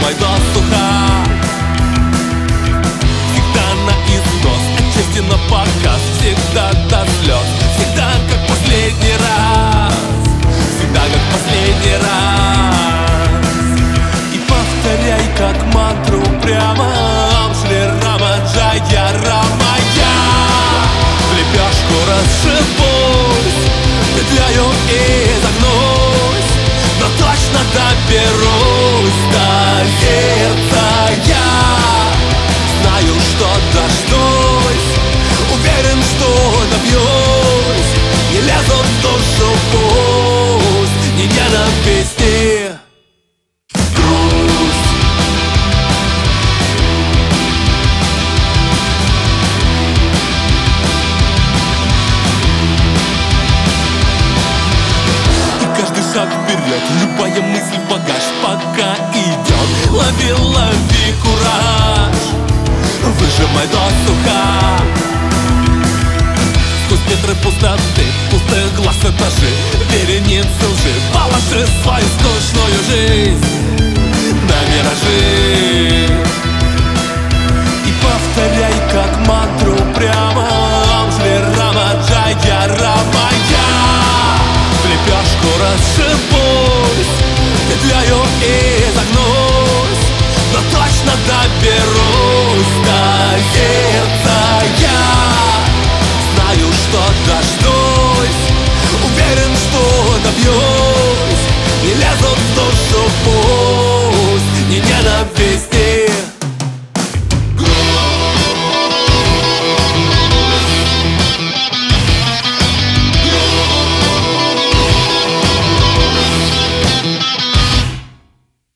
выжимай досуха. Всегда на износ, отчасти на показ, всегда до слез, всегда как последний раз, всегда как последний раз. И повторяй как мантру прямо: Ом Шри Рама Джая Рама. Я в лепешку расшибусь, петляю и загнусь, но точно доберусь до сердца. Я знаю, что дождусь, уверен, что добьюсь. Не лезу в душу, пусть не ненависти, грусть. И каждый шаг вперед, любая мысль в багаж, пока идет. Лови, лови кураж, выжимай досуха. Сквозь метры пустоты, пустых глаз этажи, вереницы лжи, положи свою скучную жизнь